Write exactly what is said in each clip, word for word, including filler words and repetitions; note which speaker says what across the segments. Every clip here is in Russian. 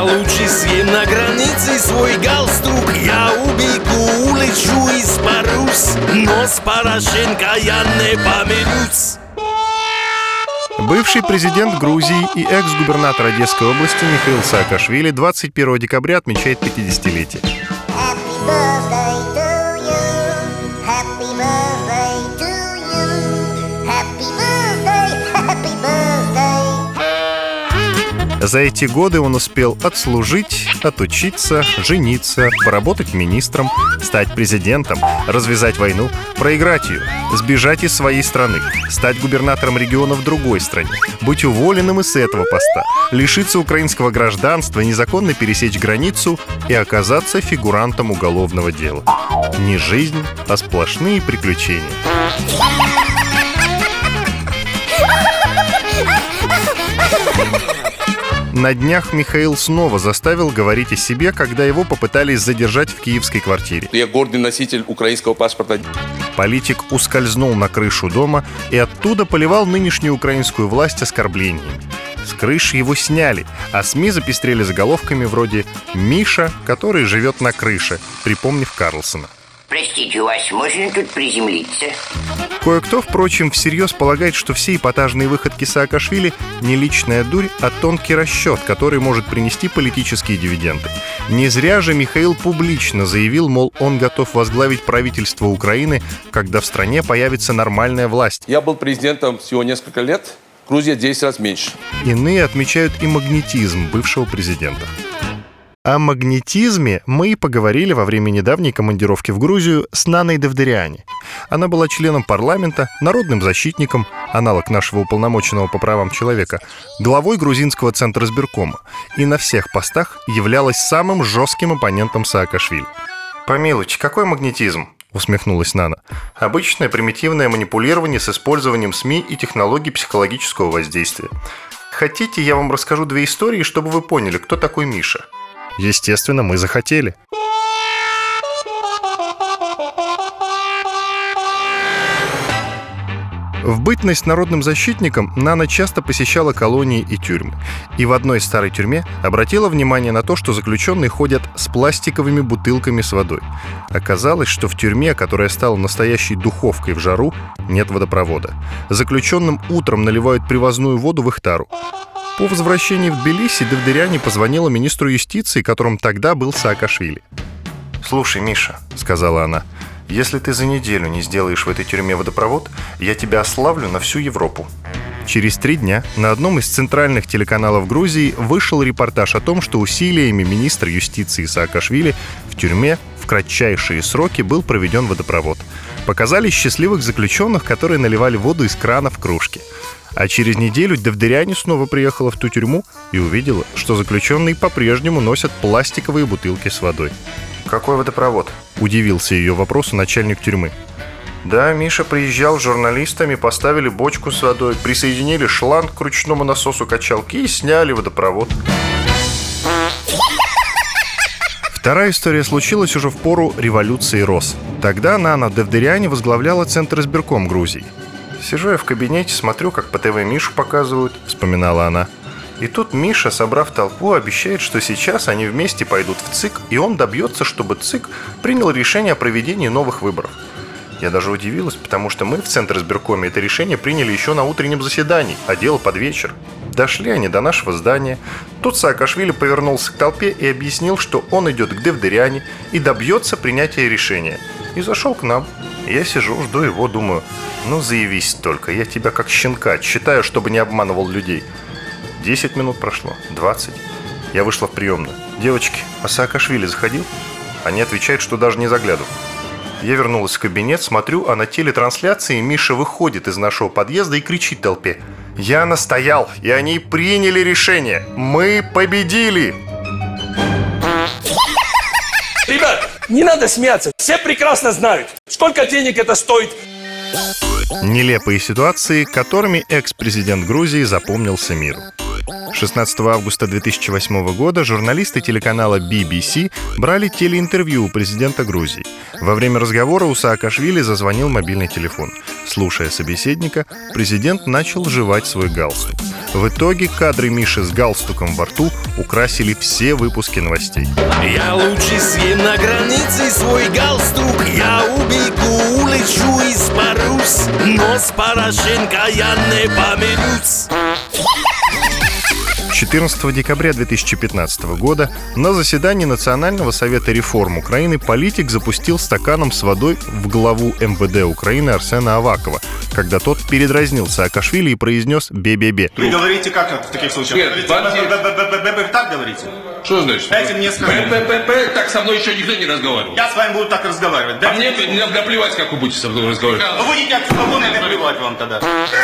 Speaker 1: лучше съем на границе свой галстук. Я убегу, улечу и спарусь, но с Порошенко я не помирюсь.
Speaker 2: Бывший президент Грузии и экс-губернатор Одесской области Михаил Саакашвили двадцать первого декабря отмечает пятидесятилетие. За эти годы он успел отслужить, отучиться, жениться, поработать министром, стать президентом, развязать войну, проиграть ее, сбежать из своей страны, стать губернатором региона в другой стране, быть уволенным из этого поста, лишиться украинского гражданства, незаконно пересечь границу и оказаться фигурантом уголовного дела. Не жизнь, а сплошные приключения. На днях Михаил снова заставил говорить о себе, когда его попытались задержать в киевской квартире.
Speaker 3: Я гордый носитель украинского паспорта.
Speaker 2: Политик ускользнул на крышу дома и оттуда поливал нынешнюю украинскую власть оскорблениями. С крыши его сняли, а СМИ запестрели заголовками вроде «Миша, который живет на крыше», припомнив Карлсона.
Speaker 4: Простите, у вас можно тут приземлиться?
Speaker 2: Кое-кто, впрочем, всерьез полагает, что все эпатажные выходки Саакашвили не личная дурь, а тонкий расчет, который может принести политические дивиденды. Не зря же Михаил публично заявил, мол, он готов возглавить правительство Украины, когда в стране появится нормальная власть.
Speaker 3: Я был президентом всего несколько лет, Грузия десять раз меньше.
Speaker 2: Иные отмечают и магнетизм бывшего президента. О магнетизме мы и поговорили во время недавней командировки в Грузию с Наной Девдериани. Она была членом парламента, народным защитником, аналог нашего уполномоченного по правам человека, главой грузинского центра избиркома и на всех постах являлась самым жестким оппонентом Саакашвили. «Помилуйте, какой магнетизм?» — усмехнулась Нана. «Обычное примитивное манипулирование с использованием СМИ и технологий психологического воздействия. Хотите, я вам расскажу две истории, чтобы вы поняли, кто такой Миша?» Естественно, мы захотели. В бытность народным защитником Нана часто посещала колонии и тюрьмы. И в одной старой тюрьме обратила внимание на то, что заключенные ходят с пластиковыми бутылками с водой. Оказалось, что в тюрьме, которая стала настоящей духовкой в жару, нет водопровода. Заключенным утром наливают привозную воду в их тару. По возвращении в Тбилиси Девдериани позвонила министру юстиции, которым тогда был Саакашвили. «Слушай, Миша», — сказала она, — «если ты за неделю не сделаешь в этой тюрьме водопровод, я тебя ославлю на всю Европу». Через три дня на одном из центральных телеканалов Грузии вышел репортаж о том, что усилиями министра юстиции Саакашвили в тюрьме в кратчайшие сроки был проведен водопровод. Показали счастливых заключенных, которые наливали воду из крана в кружки. А через неделю Девдериани снова приехала в ту тюрьму и увидела, что заключенные по-прежнему носят пластиковые бутылки с водой. «Какой водопровод?» – удивился ее вопросу начальник тюрьмы. «Да, Миша приезжал с журналистами, поставили бочку с водой, присоединили шланг к ручному насосу качалки и сняли водопровод». Вторая история случилась уже в пору революции роз. Тогда Нана Девдериани возглавляла Центр избирком Грузии. «Сижу я в кабинете, смотрю, как по ТВ Мишу показывают», — вспоминала она. И тут Миша, собрав толпу, обещает, что сейчас они вместе пойдут в ЦИК, и он добьется, чтобы ЦИК принял решение о проведении новых выборов. Я даже удивилась, потому что мы в Центр избиркоме это решение приняли еще на утреннем заседании, а дело под вечер. Дошли они до нашего здания. Тут Саакашвили повернулся к толпе и объяснил, что он идет к Девдериани и добьется принятия решения. И зашел к нам. Я сижу, жду его, думаю, ну заявись только, я тебя как щенка отсчитаю, чтобы не обманывал людей. Десять минут прошло, двадцать. Я вышла в приемную. Девочки, а Саакашвили заходил? Они отвечают, что даже не заглядывал. Я вернулась в кабинет, смотрю, а на телетрансляции Миша выходит из нашего подъезда и кричит толпе: «Я настоял, и они приняли решение! Мы победили!»
Speaker 5: Ребят, не надо смеяться, все прекрасно знают, сколько денег это стоит.
Speaker 2: Нелепые ситуации, которыми экс-президент Грузии запомнился миру. шестнадцатого августа две тысячи восьмого года журналисты телеканала би би си брали телеинтервью у президента Грузии. Во время разговора у Саакашвили зазвонил мобильный телефон. Слушая собеседника, президент начал жевать свой галстук. В итоге кадры Миши с галстуком во рту украсили все выпуски новостей.
Speaker 1: Я лучше съем на границе свой галстук. Я убегу, улечу и испарюсь, но с Порошенко я не помирюсь.
Speaker 2: четырнадцатого декабря две тысячи пятнадцатого года на заседании Национального совета реформ Украины политик запустил стаканом с водой в главу эм вэ дэ Украины Арсена Авакова, когда тот передразнил Саакашвили и произнес «бе-бе-бе».
Speaker 6: Вы говорите как в таких случаях?
Speaker 3: Нет,
Speaker 6: Вы говорите, так говорите?
Speaker 3: Что значит?
Speaker 6: Дайте мне сказать.
Speaker 3: П-п-п-п, так со мной еще никто не разговаривал.
Speaker 6: Я с вами буду так разговаривать.
Speaker 3: А мне наплевать, как вы будете со мной разговаривать.
Speaker 6: Вы будете как свободны, наплевать вам тогда.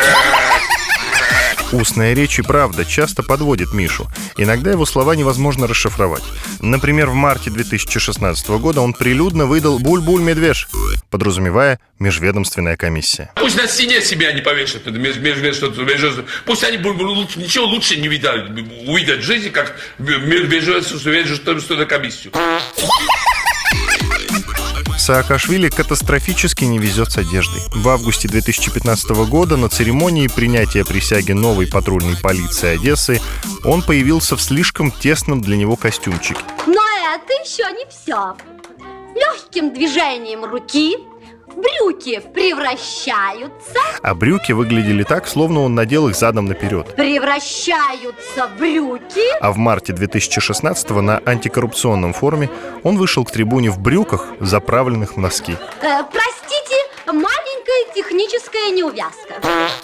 Speaker 2: Устная речь и правда часто подводит Мишу. Иногда его слова невозможно расшифровать. Например, в марте две тысячи шестнадцатого года он прилюдно выдал «буль-буль медвеж», подразумевая межведомственная комиссия.
Speaker 3: Пусть на стене себя не повешают, межведомственную. Пусть они ничего лучше не видят, увидят в жизни, как межведомственную комиссию.
Speaker 2: Саакашвили катастрофически не везет с одеждой. В августе две тысячи пятнадцатого года на церемонии принятия присяги новой патрульной полиции Одессы он появился в слишком тесном для него костюмчике.
Speaker 7: Но это еще не все. Легким движением руки брюки превращаются...
Speaker 2: А брюки выглядели так, словно он надел их задом наперед.
Speaker 7: Превращаются в брюки...
Speaker 2: А в марте две тысячи шестнадцатого на антикоррупционном форуме он вышел к трибуне в брюках, заправленных в носки.
Speaker 7: Э, простите, маленькая техническая неувязка.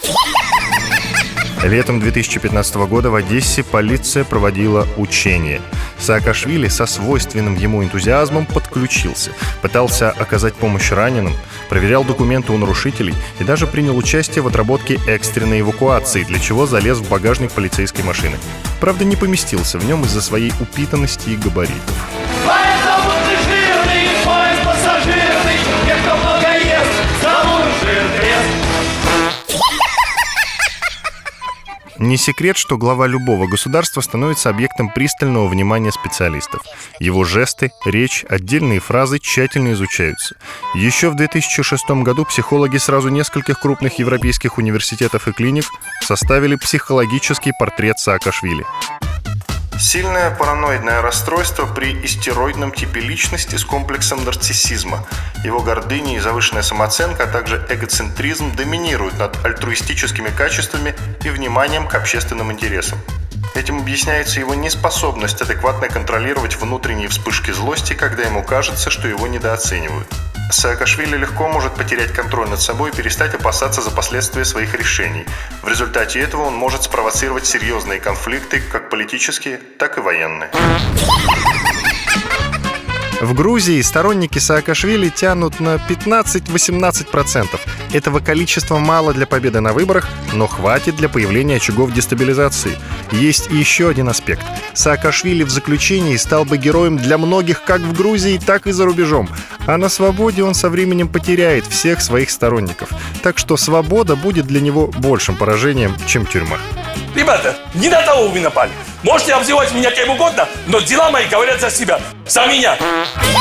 Speaker 2: Летом две тысячи пятнадцатого года в Одессе полиция проводила учения. Саакашвили со свойственным ему энтузиазмом подключился, пытался оказать помощь раненым, проверял документы у нарушителей и даже принял участие в отработке экстренной эвакуации, для чего залез в багажник полицейской машины. Правда, не поместился в нем из-за своей упитанности и габаритов.
Speaker 5: Поэтому ты жирный, поезд пассажирный, те, кто много ест, зовут жир-крест.
Speaker 2: Не секрет, что глава любого государства становится объектом пристального внимания специалистов. Его жесты, речь, отдельные фразы тщательно изучаются. Еще в две тысячи шестом году психологи сразу нескольких крупных европейских университетов и клиник составили психологический портрет Саакашвили. Сильное параноидное расстройство при истероидном типе личности с комплексом нарциссизма. Его гордыня и завышенная самооценка, а также эгоцентризм доминируют над альтруистическими качествами и вниманием к общественным интересам. Этим объясняется его неспособность адекватно контролировать внутренние вспышки злости, когда ему кажется, что его недооценивают. Саакашвили легко может потерять контроль над собой и перестать опасаться за последствия своих решений. В результате этого он может спровоцировать серьезные конфликты, как политические, так и военные. В Грузии сторонники Саакашвили тянут на пятнадцать-восемнадцать процентов. Этого количества мало для победы на выборах, но хватит для появления очагов дестабилизации. Есть и еще один аспект. Саакашвили в заключении стал бы героем для многих как в Грузии, так и за рубежом. А на свободе он со временем потеряет всех своих сторонников. Так что свобода будет для него большим поражением, чем тюрьма.
Speaker 5: Ребята, не на того вы напали. Можете обзывать меня кем угодно, но дела мои говорят за себя. За меня.